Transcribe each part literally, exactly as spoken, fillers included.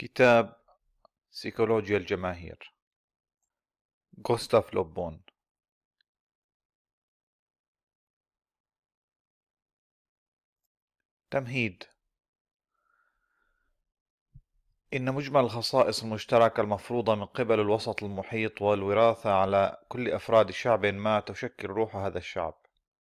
كتاب سيكولوجيا الجماهير، غوستاف لوبون. تمهيد. إن مجمل الخصائص المشتركة المفروضة من قبل الوسط المحيط والوراثة على كل أفراد شعب ما تشكل روح هذا الشعب.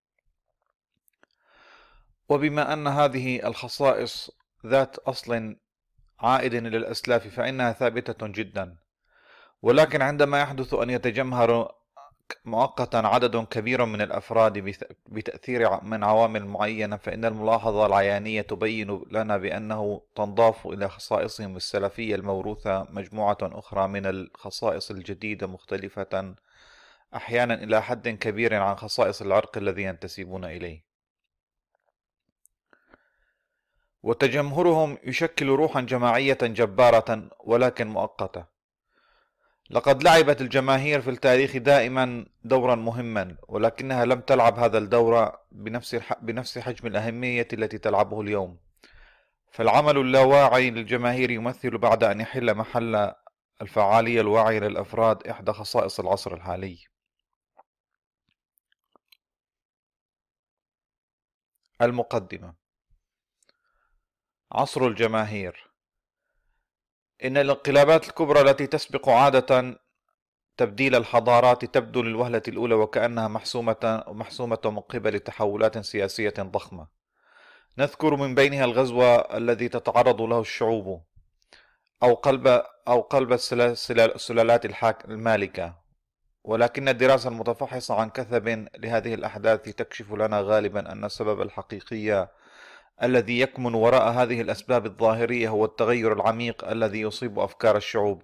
وبما أن هذه الخصائص ذات أصل عائد إلى الأسلاف فإنها ثابتة جدا، ولكن عندما يحدث أن يتجمهر مؤقتا عدد كبير من الأفراد بتأثير من عوامل معينة، فإن الملاحظة العيانية تبين لنا بأنه تنضاف إلى خصائصهم السلفية الموروثة مجموعة أخرى من الخصائص الجديدة مختلفة أحيانا إلى حد كبير عن خصائص العرق الذي ينتسبون إليه، وتجمهرهم يشكل روحا جماعية جبارة ولكن مؤقتة. لقد لعبت الجماهير في التاريخ دائما دورا مهما، ولكنها لم تلعب هذا الدور بنفس بنفس حجم الأهمية التي تلعبه اليوم. فالعمل اللاواعي للجماهير يمثل بعد أن يحل محل الفعالية الواعية للأفراد إحدى خصائص العصر الحالي. المقدمة. عصر الجماهير. إن الانقلابات الكبرى التي تسبق عادة تبديل الحضارات تبدو للوهلة الأولى وكأنها محسومة محسومة من قبل تحولات سياسية ضخمة، نذكر من بينها الغزو الذي تتعرض له الشعوب أو قلب أو قلب السلالات المالكة. ولكن الدراسة المتفحصة عن كثب لهذه الأحداث تكشف لنا غالبا أن السبب الحقيقي الذي يكمن وراء هذه الأسباب الظاهرية هو التغير العميق الذي يصيب أفكار الشعوب.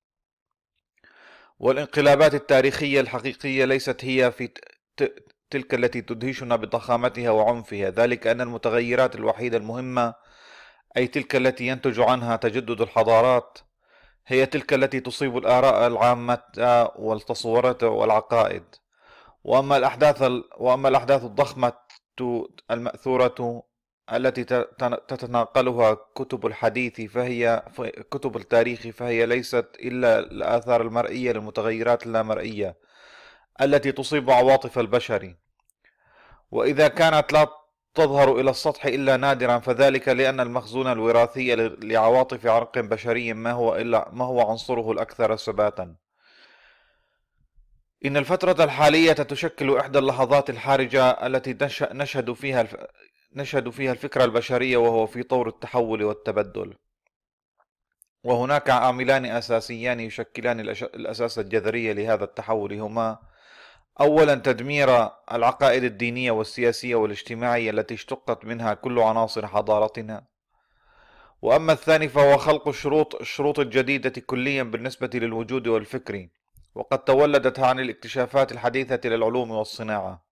والانقلابات التاريخية الحقيقية ليست هي في تلك التي تدهشنا بضخامتها وعنفها، ذلك أن المتغيرات الوحيدة المهمة، أي تلك التي ينتج عنها تجدد الحضارات، هي تلك التي تصيب الآراء العامة والتصورات والعقائد. وأما الأحداث وأما الأحداث الضخمة المأثورة التي تتناقلها كتب الحديث فهي كتب التاريخ فهي ليست إلا الآثار المرئية للمتغيرات اللامرئية التي تصيب عواطف البشر، وإذا كانت لا تظهر إلى السطح إلا نادرا فذلك لأن المخزون الوراثي لعواطف عرق بشري ما هو إلا ما هو عنصره الأكثر ثباتا. إن الفترة الحالية تشكل إحدى اللحظات الحرجة التي نشهد فيها الف... نشهد فيها الفكرة البشرية وهو في طور التحول والتبدل. وهناك عاملان أساسيان يشكلان الأساس الجذري لهذا التحول، هما أولا تدمير العقائد الدينية والسياسية والاجتماعية التي اشتقت منها كل عناصر حضارتنا، وأما الثاني فهو خلق الشروط الشروط الجديدة كليا بالنسبة للوجود والفكر، وقد تولدت عن الاكتشافات الحديثة للعلوم والصناعة.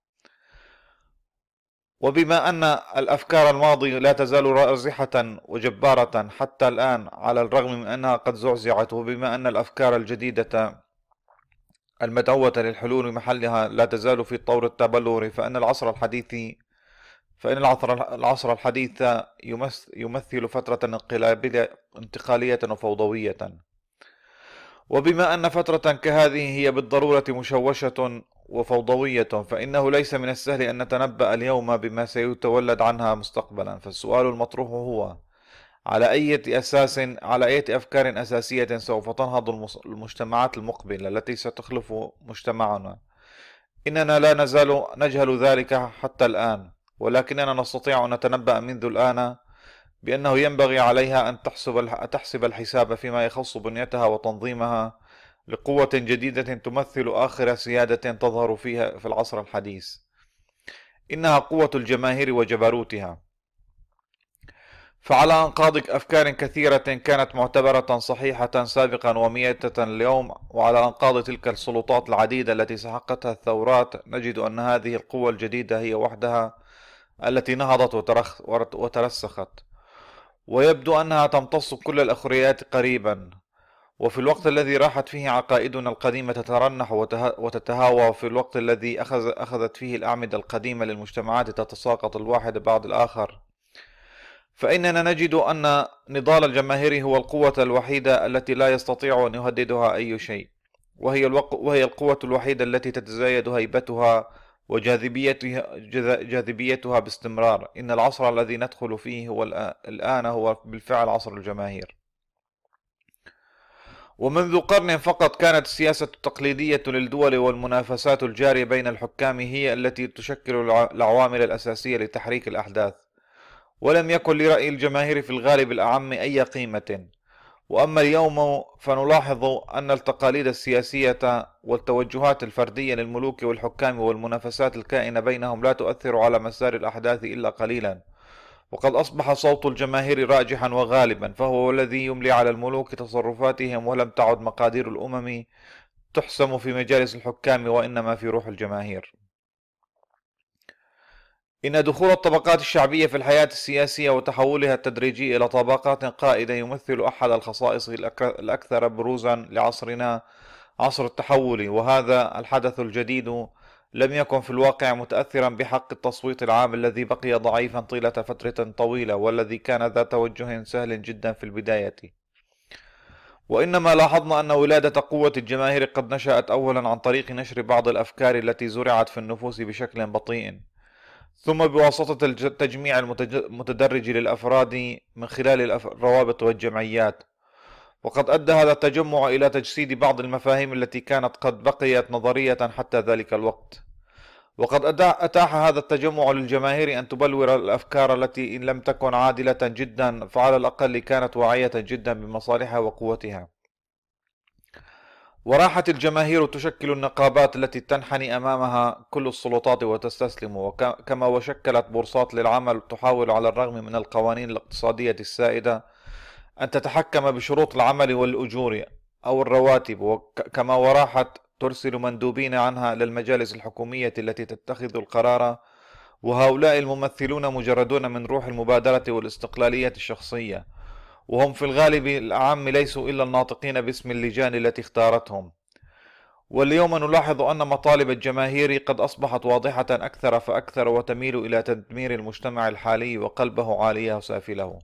وبما أن الأفكار الماضية لا تزال رازحة وجبارة حتى الآن على الرغم من أنها قد زعزعت، وبما أن الأفكار الجديدة المدعوة للحلول محلها لا تزال في طور التبلور، فإن العصر الحديث فإن العصر العصر الحديث يمثل فترة انقلابية انتقالية وفوضوية. وبما أن فترة كهذه هي بالضرورة مشوشة وفوضوية، فإنه ليس من السهل أن نتنبأ اليوم بما سيتولد عنها مستقبلا. فالسؤال المطروح هو: على أي أساس على أي أفكار أساسية سوف تنهض المجتمعات المقبلة التي ستخلف مجتمعنا؟ إننا لا نزال نجهل ذلك حتى الآن، ولكننا نستطيع أن نتنبأ منذ الآن بأنه ينبغي عليها أن تحسب تحسب الحساب فيما يخص بنيتها وتنظيمها لقوة جديدة تمثل آخر سيادة تظهر فيها في العصر الحديث، إنها قوة الجماهير وجبروتها. فعلى أنقاض أفكار كثيرة كانت معتبرة صحيحة سابقا وميتة اليوم، وعلى أنقاض تلك السلطات العديدة التي سحقتها الثورات، نجد أن هذه القوة الجديدة هي وحدها التي نهضت وترسخت، ويبدو أنها تمتص كل الأخريات قريبا. وفي الوقت الذي راحت فيه عقائدنا القديمة تترنح وتتهاوى، وفي الوقت الذي أخذ أخذت فيه الأعمدة القديمة للمجتمعات تتساقط الواحد بعد الآخر، فإننا نجد أن نضال الجماهير هو القوة الوحيدة التي لا يستطيع أن يهددها أي شيء، وهي, الوق... وهي القوة الوحيدة التي تتزايد هيبتها وجاذبيتها جاذبيتها باستمرار. إن العصر الذي ندخل فيه هو الآن هو بالفعل عصر الجماهير. ومنذ قرن فقط كانت السياسة التقليدية للدول والمنافسات الجارية بين الحكام هي التي تشكل العوامل الأساسية لتحريك الأحداث، ولم يكن لرأي الجماهير في الغالب الأعم أي قيمة. وأما اليوم فنلاحظ أن التقاليد السياسية والتوجهات الفردية للملوك والحكام والمنافسات الكائنة بينهم لا تؤثر على مسار الأحداث إلا قليلا، وقد أصبح صوت الجماهير راجحا وغالبا، فهو الذي يملي على الملوك تصرفاتهم، ولم تعد مقادير الأمم تحسم في مجالس الحكام وإنما في روح الجماهير. إن دخول الطبقات الشعبية في الحياة السياسية وتحولها التدريجي إلى طبقات قائدة يمثل أحد الخصائص الأكثر بروزا لعصرنا، عصر التحول. وهذا الحدث الجديد لم يكن في الواقع متأثرا بحق التصويت العام الذي بقي ضعيفا طيلة فترة طويلة، والذي كان ذا توجه سهل جدا في البداية، وإنما لاحظنا أن ولادة قوة الجماهير قد نشأت أولا عن طريق نشر بعض الأفكار التي زرعت في النفوس بشكل بطيء، ثم بواسطة التجميع المتدرج للأفراد من خلال الروابط والجمعيات. وقد أدى هذا التجمع إلى تجسيد بعض المفاهيم التي كانت قد بقيت نظرية حتى ذلك الوقت. وقد أتاح هذا التجمع للجماهير أن تبلور الأفكار التي إن لم تكن عادلة جدا فعلى الأقل كانت واعية جدا بمصالحها وقوتها. وراحت الجماهير تشكل النقابات التي تنحني أمامها كل السلطات وتستسلم، وكما وشكلت بورصات للعمل تحاول على الرغم من القوانين الاقتصادية السائدة أن تتحكم بشروط العمل والأجور أو الرواتب، وكما وراحت ترسل مندوبين عنها للمجالس الحكومية التي تتخذ القرار، وهؤلاء الممثلون مجردون من روح المبادرة والاستقلالية الشخصية، وهم في الغالب الأعم ليسوا إلا الناطقين باسم اللجان التي اختارتهم. واليوم نلاحظ أن مطالب الجماهير قد أصبحت واضحة أكثر فأكثر، وتميل إلى تدمير المجتمع الحالي وقلبه عاليه سافله،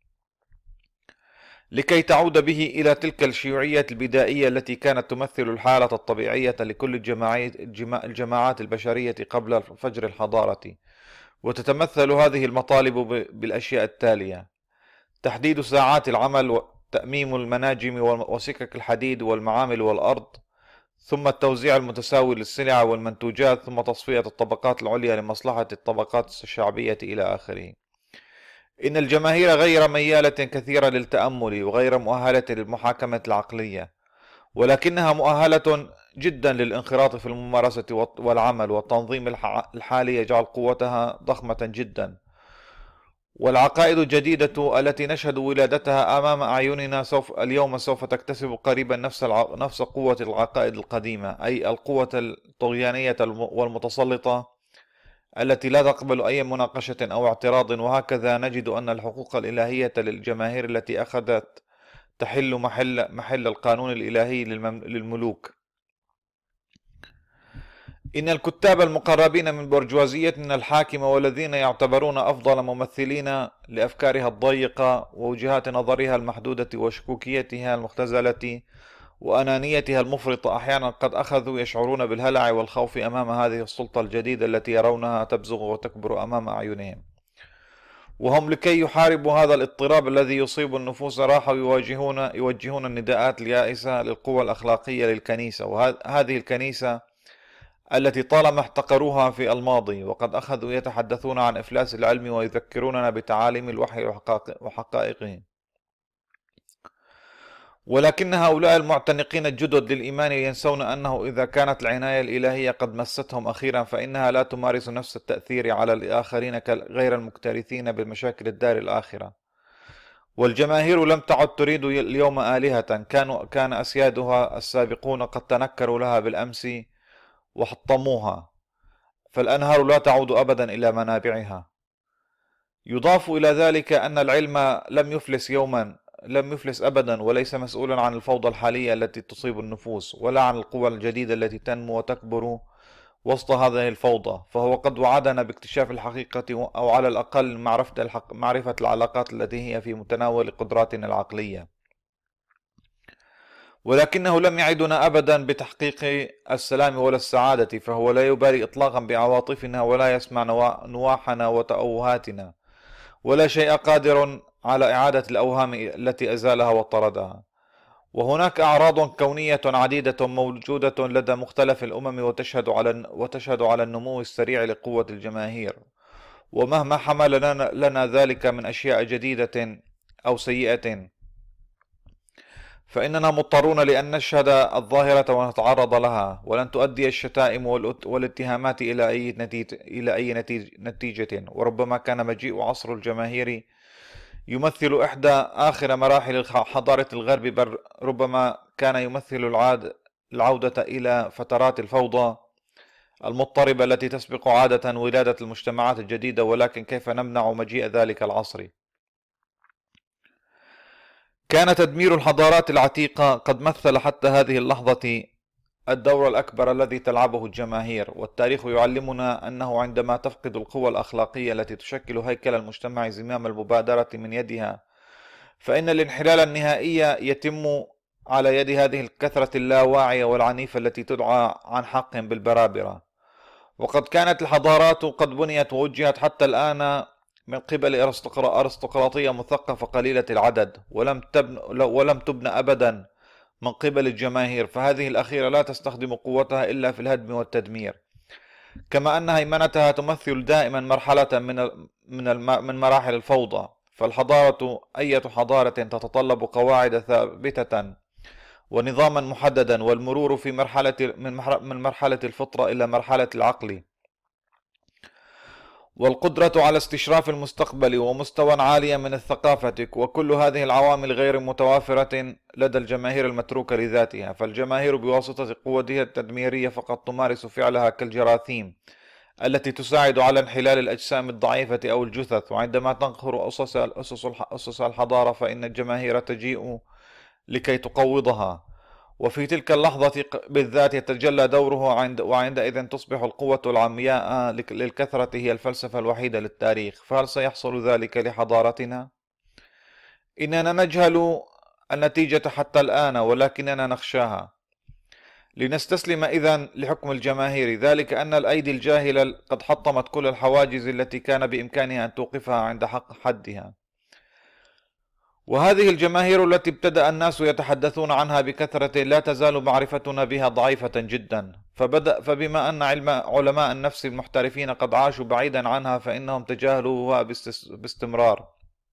لكي تعود به إلى تلك الشيوعية البدائية التي كانت تمثل الحالة الطبيعية لكل الجماعات البشرية قبل فجر الحضارة. وتتمثل هذه المطالب بالأشياء التالية: تحديد ساعات العمل، وتأميم المناجم وسكك الحديد والمعامل والأرض، ثم التوزيع المتساوي للسلع والمنتوجات، ثم تصفية الطبقات العليا لمصلحة الطبقات الشعبية إلى آخره. إن الجماهير غير ميالة كثيرة للتأمل وغير مؤهلة للمحاكمة العقلية، ولكنها مؤهلة جدا للانخراط في الممارسة والعمل، والتنظيم الحالي يجعل قوتها ضخمة جدا. والعقائد الجديدة التي نشهد ولادتها أمام أعيننا سوف اليوم سوف تكتسب قريبا نفس نفس قوة العقائد القديمة، أي القوة الطغيانية والمتسلطة التي لا تقبل أي مناقشة أو اعتراض. وهكذا نجد أن الحقوق الإلهية للجماهير التي أخذت تحل محل, محل القانون الإلهي للملوك. إن الكتاب المقربين من برجوازيتنا الحاكمة، والذين يعتبرون أفضل ممثلين لأفكارها الضيقة ووجهات نظرها المحدودة وشكوكيتها المختزلة وأنانيتها المفرطة، أحيانا قد أخذوا يشعرون بالهلع والخوف أمام هذه السلطة الجديدة التي يرونها تبزغ وتكبر أمام أعينهم. وهم لكي يحاربوا هذا الاضطراب الذي يصيب النفوس راحوا يواجهون يوجهون النداءات اليائسة للقوى الأخلاقية للكنيسة، وهذه الكنيسة التي طالما احتقروها في الماضي، وقد أخذوا يتحدثون عن إفلاس العلم ويذكروننا بتعاليم الوحي وحقائقه. ولكن هؤلاء المعتنقين الجدد للإيمان ينسون أنه إذا كانت العناية الإلهية قد مستهم أخيرا فإنها لا تمارس نفس التأثير على الآخرين غير المكترثين بمشاكل الدار الآخرة. والجماهير لم تعد تريد اليوم آلهة، كانوا كان أسيادها السابقون قد تنكروا لها بالأمس وحطموها، فالأنهار لا تعود أبدا إلى منابعها. يضاف إلى ذلك أن العلم لم يفلس يوما لم يفلس أبدا، وليس مسؤولا عن الفوضى الحالية التي تصيب النفوس، ولا عن القوى الجديدة التي تنمو وتكبر وسط هذه الفوضى، فهو قد وعدنا باكتشاف الحقيقة أو على الأقل معرفة, الحق معرفة العلاقات التي هي في متناول قدراتنا العقلية، ولكنه لم يعدنا أبدا بتحقيق السلام ولا السعادة، فهو لا يبالي إطلاقا بعواطفنا ولا يسمع نواحنا وتأوهاتنا، ولا شيء قادر على إعادة الأوهام التي أزالها وطردها. وهناك أعراض كونية عديدة موجودة لدى مختلف الأمم وتشهد على وتشهد على النمو السريع لقوة الجماهير، ومهما حمل لنا, لنا ذلك من أشياء جديدة أو سيئة، فإننا مضطرون لأن نشهد الظاهرة ونتعرض لها، ولن تؤدي الشتائم والاتهامات إلى أي نتيجة, إلى أي نتيجة. وربما كان مجيء عصر الجماهير يمثل إحدى آخر مراحل حضارة الغرب، بل ربما كان يمثل العاد العودة إلى فترات الفوضى المضطربة التي تسبق عادة ولادة المجتمعات الجديدة. ولكن كيف نمنع مجيء ذلك العصر؟ كان تدمير الحضارات العتيقة قد مثل حتى هذه اللحظة الدور الأكبر الذي تلعبه الجماهير، والتاريخ يعلمنا أنه عندما تفقد القوى الأخلاقية التي تشكل هيكل المجتمع زمام المبادرة من يدها، فإن الانحلال النهائي يتم على يد هذه الكثرة اللاواعية والعنيفة التي تدعى عن حق بالبرابرة. وقد كانت الحضارات قد بنيت ووجهت حتى الآن من قبل أرستقراطية مثقفة قليلة العدد، ولم تبن ولم تبنى أبدا من قبل الجماهير، فهذه الأخيرة لا تستخدم قوتها إلا في الهدم والتدمير، كما أن هيمنتها تمثل دائما مرحلة من من من مراحل الفوضى. فالحضارة أية حضارة تتطلب قواعد ثابتة ونظاما محددا، والمرور في مرحلة من مرحلة الفطرة إلى مرحلة العقل، والقدرة على استشراف المستقبل ومستوى عاليا من الثقافة، وكل هذه العوامل غير متوافرة لدى الجماهير المتروكة لذاتها. فالجماهير بواسطة قوتها التدميرية فقط تمارس فعلها كالجراثيم التي تساعد على انحلال الأجسام الضعيفة أو الجثث. وعندما تنخر أسس أسس الحضارة فإن الجماهير تجيء لكي تقوضها، وفي تلك اللحظة بالذات يتجلى دوره، عند وعندئذ تصبح القوة العمياء للكثرة هي الفلسفة الوحيدة للتاريخ. فهل سيحصل ذلك لحضارتنا؟ إننا نجهل النتيجة حتى الآن، ولكننا نخشاها. لنستسلم إذن لحكم الجماهير، ذلك أن الأيدي الجاهلة قد حطمت كل الحواجز التي كان بإمكانها أن توقفها عند حق حدها. وهذه الجماهير التي ابتدأ الناس يتحدثون عنها بكثرة لا تزال معرفتنا بها ضعيفة جدا، فبدأ فبما أن علماء النفس المحترفين قد عاشوا بعيدا عنها فإنهم تجاهلوها باستمرار،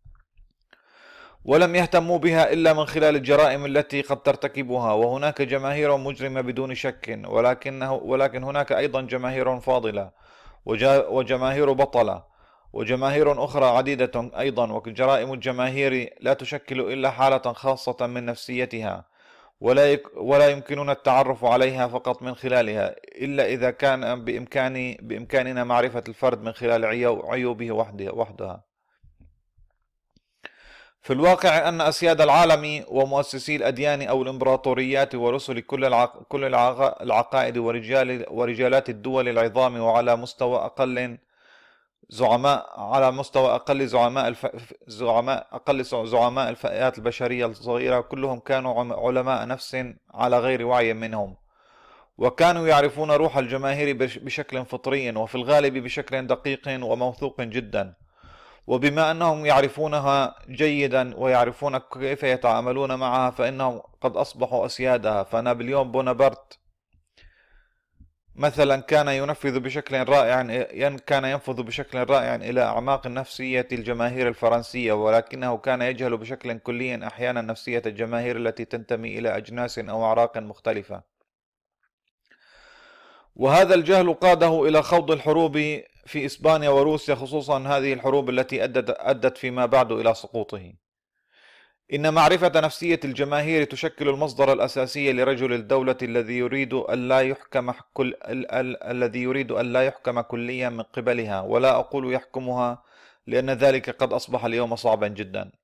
ولم يهتموا بها إلا من خلال الجرائم التي قد ترتكبها. وهناك جماهير مجرمة بدون شك، ولكنه ولكن هناك أيضا جماهير فاضلة وجماهير بطلة وجماهير أخرى عديدة أيضا. وجرائم الجماهير لا تشكل إلا حالة خاصة من نفسيتها، ولا يك ولا يمكننا التعرف عليها فقط من خلالها، إلا إذا كان بإمكان بإمكاننا معرفة الفرد من خلال عيوبه وحدها. في الواقع أن أسياد العالم ومؤسسي الأديان أو الإمبراطوريات ورسل كل العق... كل العق... العقائد ورجال ورجالات الدول العظام، وعلى مستوى أقل زعماء على مستوى أقل زعماء الف... زعماء أقل زعماء الفئات البشرية الصغيرة، كلهم كانوا علماء نفس على غير وعي منهم، وكانوا يعرفون روح الجماهير بشكل فطري، وفي الغالب بشكل دقيق وموثوق جدا. وبما أنهم يعرفونها جيدا ويعرفون كيف يتعاملون معها فإنهم قد أصبحوا أسيادها. فنابليون بونابرت مثلا كان ينفذ بشكل رائع كان ينفذ بشكل رائع إلى أعماق نفسية الجماهير الفرنسية، ولكنه كان يجهل بشكل كلي أحيانا نفسية الجماهير التي تنتمي إلى أجناس أو أعراق مختلفة. وهذا الجهل قاده إلى خوض الحروب في إسبانيا وروسيا، خصوصا هذه الحروب التي أدت, أدت فيما بعد إلى سقوطه. إن معرفة نفسية الجماهير تشكل المصدر الأساسي لرجل الدولة الذي يريد أن لا يحكم كل ال ال الذي يريد أن لا يحكم كليا من قبلها، ولا أقول يحكمها لأن ذلك قد أصبح اليوم صعبا جدا.